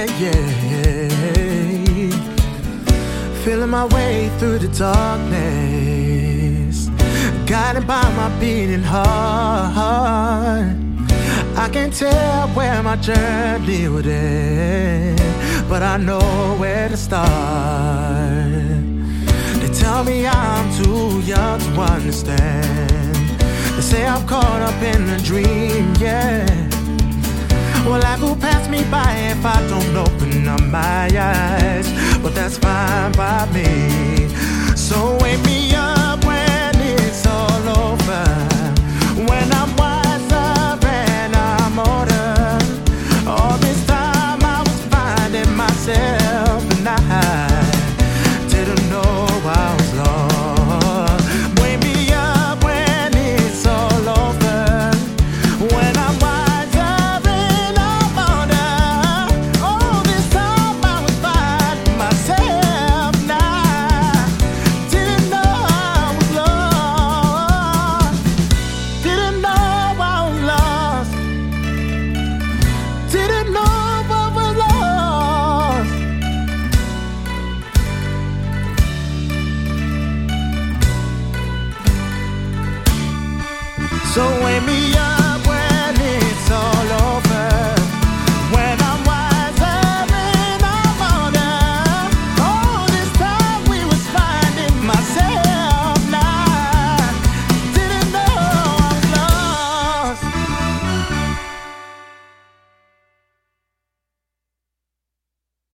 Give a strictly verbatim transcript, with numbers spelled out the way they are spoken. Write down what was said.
yeah. Feeling my way through the darkness, guided by my beating heart. I can't tell where my journey would end, but I know where to start. They tell me I'm too young to understand. They say I'm caught up in a dream, yeah. Well, life will pass me by if I don't open up my eyes, but that's fine by me. So wake me up when it's all over, when I'm wiser and I'm older. All this time I was finding myself and I didn't know I was lost. Wake me up when it's all over, when I'm wiser and I'm older. All this time I was finding myself and I didn't know I was lost. Didn't know I was lost. Didn't know I was lost. So wake me up